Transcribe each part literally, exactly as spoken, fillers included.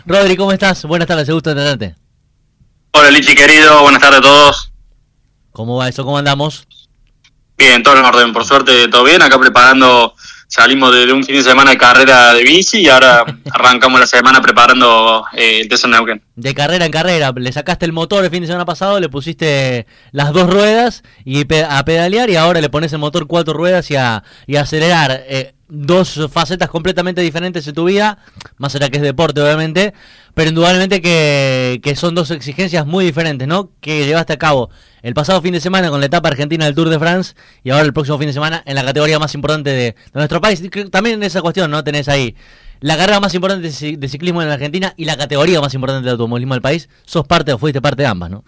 Rodri, ¿cómo estás? Buenas tardes, gusto de tenerte. Hola Lichi querido, buenas tardes a todos. ¿Cómo va eso? ¿Cómo andamos? Bien, todo en orden, por suerte todo bien. Acá preparando, salimos de, de un fin de semana de carrera de bici y ahora arrancamos la semana preparando eh, el T C Neuquén. De carrera en carrera, le sacaste el motor el fin de semana pasado, le pusiste las dos ruedas y pe- a pedalear y ahora le pones el motor cuatro ruedas y a, y a acelerar. Eh, dos facetas completamente diferentes en tu vida, más allá que es deporte obviamente, pero indudablemente que, que son dos exigencias muy diferentes, ¿no? Que llevaste a cabo el pasado fin de semana con la etapa argentina del Tour de France y ahora el próximo fin de semana en la categoría más importante de, de nuestro país. También en esa cuestión, ¿no? Tenés ahí la carrera más importante de ciclismo en la Argentina y la categoría más importante de automovilismo del país. Sos parte o fuiste parte de ambas, ¿no?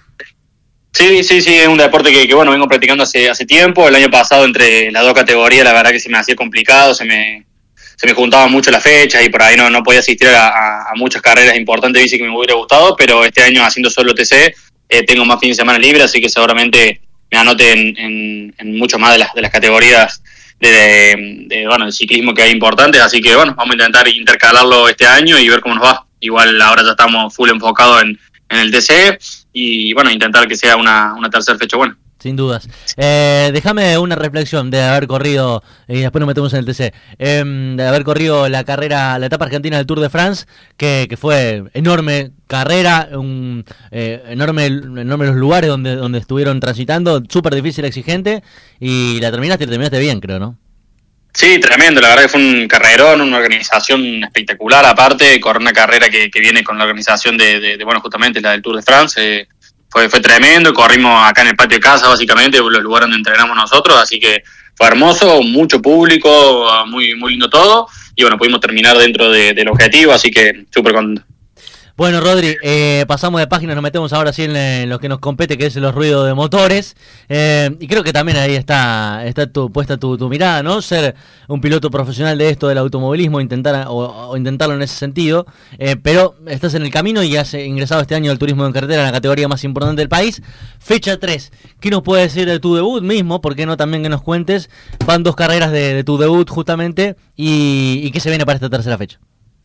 Sí, sí, sí, es un deporte que, que bueno, vengo practicando hace hace tiempo. El año pasado entre las dos categorías la verdad que se me hacía complicado, se me se me juntaban mucho las fechas y por ahí no, no podía asistir a, a, a muchas carreras importantes de bici que me hubiera gustado, pero este año haciendo solo T C eh, tengo más fines de semana libres, así que seguramente me anote en, en, en mucho más de las, de las categorías de, de, de, bueno, el ciclismo que hay importantes, así que bueno, vamos a intentar intercalarlo este año y ver cómo nos va. Igual ahora ya estamos full enfocados en, en el T C y bueno, intentar que sea una, una tercera fecha buena. Sin dudas. Eh, déjame una reflexión de haber corrido, y después nos metemos en el T C, eh, de haber corrido la carrera, la etapa argentina del Tour de France, que, que fue enorme carrera, un, eh, enorme, enorme los lugares donde, donde estuvieron transitando, súper difícil, exigente, y la terminaste y la terminaste bien, creo, ¿no? Sí, tremendo, la verdad que fue un carrerón, una organización espectacular, aparte, correr una carrera que, que viene con la organización de, de, de, bueno, justamente la del Tour de France, eh, fue, fue tremendo, corrimos acá en el patio de casa, básicamente, los lugares donde entrenamos nosotros, así que fue hermoso, mucho público, muy muy lindo todo, y bueno, pudimos terminar dentro de, del objetivo, así que súper contento. Bueno, Rodri, eh, pasamos de página, nos metemos ahora sí en, en lo que nos compete, que es los ruidos de motores. Eh, y creo que también ahí está está tu, puesta tu, tu mirada, ¿no? Ser un piloto profesional de esto del automovilismo, intentar o, o intentarlo en ese sentido. Eh, pero estás en el camino y has ingresado este año al turismo en carretera en la categoría más importante del país. Fecha tres. ¿Qué nos puede decir de tu debut mismo? ¿Por qué no también que nos cuentes? Van dos carreras de, de tu debut justamente. Y, ¿Y qué se viene para esta tercera fecha?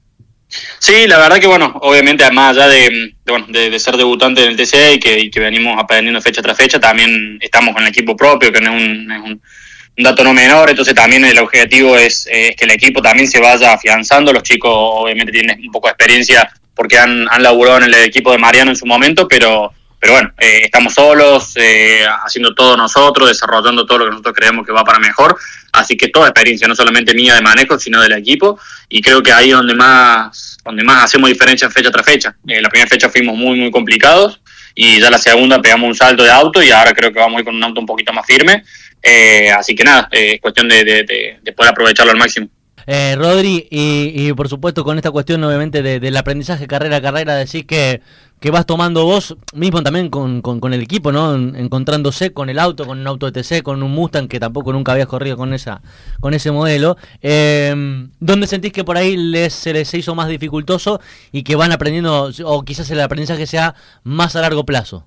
Sí, la verdad que bueno, obviamente más allá de, de, bueno, de, de ser debutante en el T C y que, y que venimos aprendiendo fecha tras fecha, también estamos con el equipo propio, que no es un, es un, un dato no menor, entonces también el objetivo es, es que el equipo también se vaya afianzando. Los chicos obviamente tienen un poco de experiencia porque han, han laburado en el equipo de Mariano en su momento, pero pero bueno, eh, estamos solos, eh, haciendo todo nosotros, desarrollando todo lo que nosotros creemos que va para mejor, así que toda experiencia, no solamente mía de manejo, sino del equipo, y creo que ahí es donde más, donde más hacemos diferencia fecha tras fecha. Eh, la primera fecha fuimos muy, muy complicados, y ya la segunda pegamos un salto de auto, y ahora creo que vamos a ir con un auto un poquito más firme, eh, así que nada, eh, es cuestión de, de, de, de poder aprovecharlo al máximo. Eh, Rodri, y, y por supuesto con esta cuestión obviamente de, del aprendizaje carrera a carrera, decís que, que vas tomando vos mismo también con, con, con el equipo, ¿no? En, encontrándose con el auto, con un auto de T C, con un Mustang que tampoco nunca habías corrido con esa con ese modelo. Eh, ¿Dónde sentís que por ahí les, se les hizo más dificultoso y que van aprendiendo, o quizás el aprendizaje sea más a largo plazo?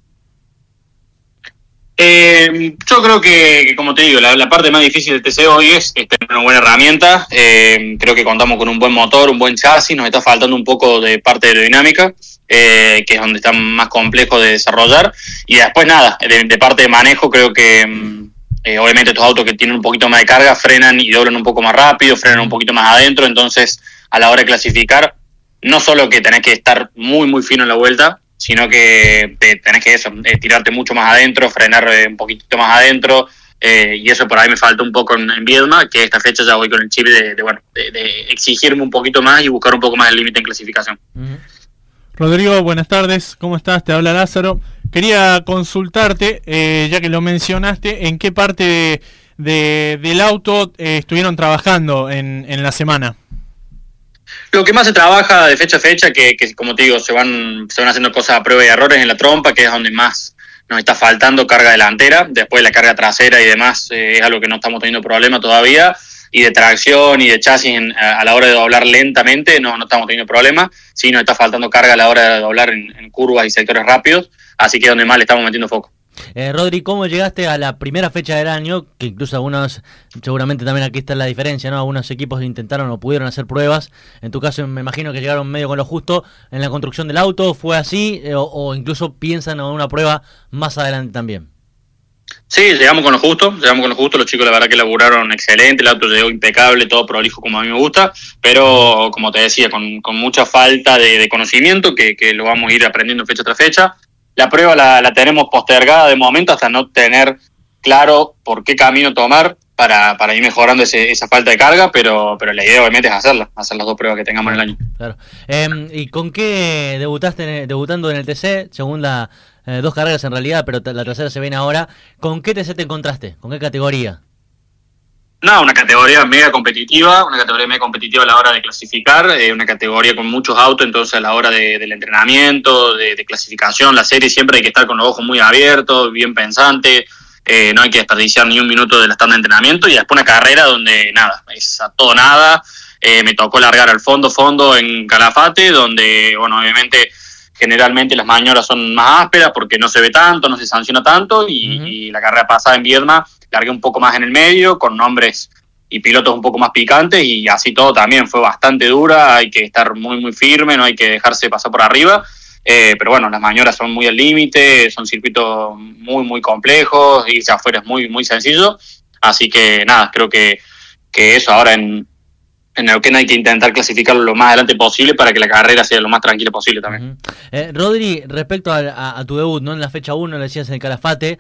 Eh, yo creo que, que, como te digo, la, la parte más difícil del T C hoy es, es tener una buena herramienta. Eh, creo que contamos con un buen motor, un buen chasis, nos está faltando un poco de parte de aerodinámica, eh, que es donde está más complejo de desarrollar. Y después nada, de, de parte de manejo creo que eh, obviamente estos autos que tienen un poquito más de carga frenan y doblan un poco más rápido, frenan un poquito más adentro, entonces a la hora de clasificar, no solo que tenés que estar muy muy fino en la vuelta, sino que te tenés que eso, eh, tirarte mucho más adentro, frenar eh, un poquitito más adentro, eh, y eso por ahí me falta un poco en, en Viedma, que esta fecha ya voy con el chip de, de bueno, de, de exigirme un poquito más y buscar un poco más el límite en clasificación. Uh-huh. Rodrigo, buenas tardes, ¿cómo estás? Te habla Lázaro. Quería consultarte, eh, ya que lo mencionaste, ¿en qué parte de, de, del auto eh, estuvieron trabajando en, en la semana? Lo que más se trabaja de fecha a fecha, que, que como te digo, se van, se van haciendo cosas a prueba y errores en la trompa, que es donde más nos está faltando carga delantera. Después la carga trasera y demás eh, es algo que no estamos teniendo problema todavía. Y de tracción y de chasis en, a, a la hora de doblar lentamente no, no estamos teniendo problema. Sí nos está faltando carga a la hora de doblar en, en curvas y sectores rápidos, así que es donde más le estamos metiendo foco. Eh, Rodri, ¿cómo llegaste a la primera fecha del año? Que incluso algunos, seguramente también aquí está la diferencia, ¿no? Algunos equipos intentaron o pudieron hacer pruebas. En tu caso, me imagino que llegaron medio con lo justo en la construcción del auto. ¿Fue así? Eh, o, o incluso piensan en una prueba más adelante también. Sí, llegamos con lo justo, llegamos con lo justo, los chicos la verdad que laburaron excelente, el auto llegó impecable, todo prolijo como a mí me gusta, pero como te decía, con, con mucha falta de, de conocimiento, que, que lo vamos a ir aprendiendo fecha tras fecha. La prueba la, la tenemos postergada de momento hasta no tener claro por qué camino tomar para, para ir mejorando ese, esa falta de carga, pero, pero la idea obviamente es hacerla, hacer las dos pruebas que tengamos en el año. Claro. Eh, ¿Y con qué debutaste debutando en el T C? Segunda, eh, dos carreras en realidad, pero la tercera se viene ahora. ¿Con qué T C te encontraste? ¿Con qué categoría? No, una categoría mega competitiva, una categoría mega competitiva a la hora de clasificar, eh, una categoría con muchos autos, entonces a la hora de, del entrenamiento, de, de clasificación, la serie siempre hay que estar con los ojos muy abiertos, bien pensante, eh, no hay que desperdiciar ni un minuto de la tanda de entrenamiento, y después una carrera donde nada, es a todo nada, eh, me tocó largar al fondo, fondo en Calafate, donde, bueno, obviamente generalmente las maniobras son más ásperas porque no se ve tanto, no se sanciona tanto, y, uh-huh. y la carrera pasada en Viedma largué un poco más en el medio, con nombres y pilotos un poco más picantes, y así todo también fue bastante dura, hay que estar muy muy firme, no hay que dejarse pasar por arriba, eh, pero bueno, las maniobras son muy al límite, son circuitos muy muy complejos, irse afuera es muy muy sencillo, así que nada, creo que, que eso ahora en, en Neuquén hay que intentar clasificarlo lo más adelante posible para que la carrera sea lo más tranquila posible también. Uh-huh. eh, Rodri, respecto a, a, a tu debut, ¿no? En la fecha uno, le decías en el Calafate,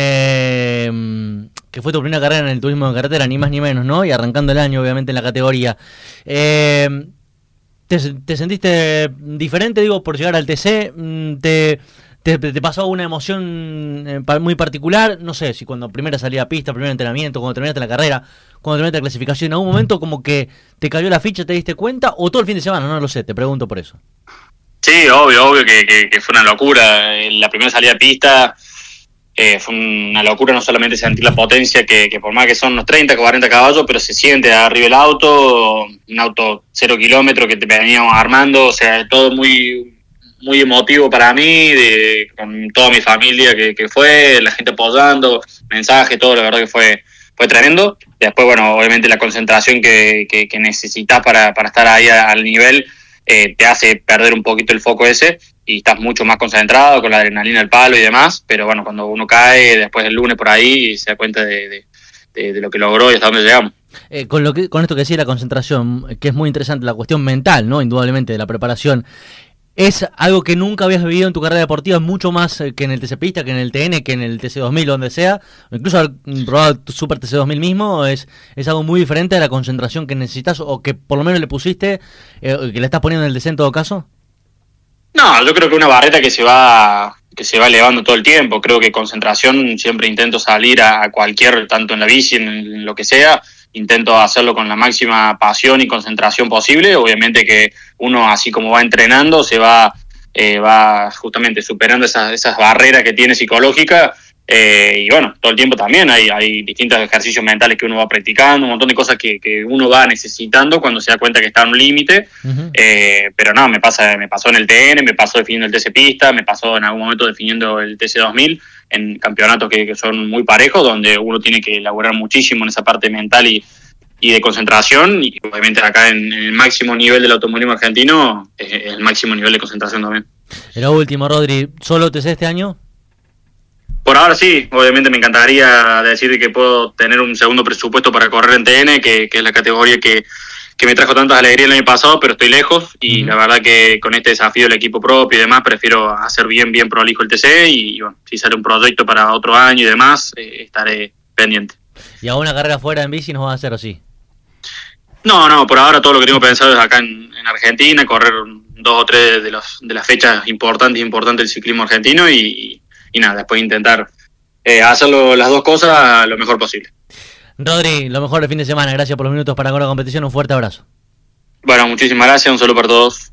eh, que fue tu primera carrera en el turismo de carretera, ni más ni menos, ¿no? Y arrancando el año, obviamente, en la categoría. Eh, ¿te, ¿Te sentiste diferente, digo, por llegar al T C? ¿Te, te, te pasó una emoción muy particular? No sé, si cuando primera salida a pista, primer entrenamiento, cuando terminaste la carrera, cuando terminaste la clasificación, ¿en algún momento como que te cayó la ficha, te diste cuenta? ¿O todo el fin de semana? No lo sé, te pregunto por eso. Sí, obvio, obvio que, que, que fue una locura. La primera salida a pista eh, fue una locura, no solamente sentir la potencia, que, que por más que son unos treinta, cuarenta caballos, pero se siente arriba el auto, un auto cero kilómetros que te veníamos armando, o sea, todo muy muy emotivo para mí, de, con toda mi familia que, que fue, la gente apoyando, mensajes, todo, la verdad que fue fue tremendo. Después, bueno, obviamente la concentración que, que, que necesitas para, para estar ahí al nivel eh, te hace perder un poquito el foco ese, y estás mucho más concentrado con la adrenalina al palo y demás, pero bueno, cuando uno cae después del lunes por ahí se da cuenta de, de, de, de lo que logró y hasta dónde llegamos. Eh, con lo que con esto que decía la concentración, que es muy interesante, la cuestión mental, ¿no? Indudablemente, de la preparación. ¿Es algo que nunca habías vivido en tu carrera deportiva, mucho más que en el T C Pista, que en el T N, que en el T C dos mil, donde sea? Incluso haber probado tu Super T C dos mil mismo, ¿es, es algo muy diferente a la concentración que necesitas o que por lo menos le pusiste, eh, que le estás poniendo en el T C en todo caso? No, yo creo que una barrera que se va que se va elevando todo el tiempo. Creo que concentración siempre intento salir a cualquier, tanto en la bici, en lo que sea, intento hacerlo con la máxima pasión y concentración posible. Obviamente que uno, así como va entrenando, se va eh, va justamente superando esas, esas barreras que tiene psicológicas, eh, y bueno, todo el tiempo también hay, hay distintos ejercicios mentales que uno va practicando, un montón de cosas que, que uno va necesitando cuando se da cuenta que está en un límite. Uh-huh. eh, pero no, me pasa me pasó en el T N, me pasó definiendo el T C Pista, me pasó en algún momento definiendo el T C dos mil, en campeonatos que, que son muy parejos, donde uno tiene que elaborar muchísimo en esa parte mental y, y de concentración, y obviamente acá en, en el máximo nivel del automovilismo argentino es, es el máximo nivel de concentración también. Y lo último, Rodri, ¿solo T C este año? Por ahora sí, obviamente me encantaría decir que puedo tener un segundo presupuesto para correr en T N, que, que es la categoría que, que me trajo tantas alegrías el año pasado, pero estoy lejos, y uh-huh. la verdad que con este desafío del equipo propio y demás, prefiero hacer bien, bien prolijo el T C, y bueno, si sale un proyecto para otro año y demás, eh, estaré pendiente. ¿Y a una carrera fuera en bici nos va a hacer o sí? No, no, por ahora todo lo que tengo pensado es acá en, en Argentina, correr dos o tres de, los, de las fechas importantes importantes del ciclismo argentino, y, y nada, después intentar eh, hacerlo las dos cosas lo mejor posible. Rodri, lo mejor del fin de semana, gracias por los minutos para con la competición, un fuerte abrazo. Bueno, muchísimas gracias, un saludo para todos.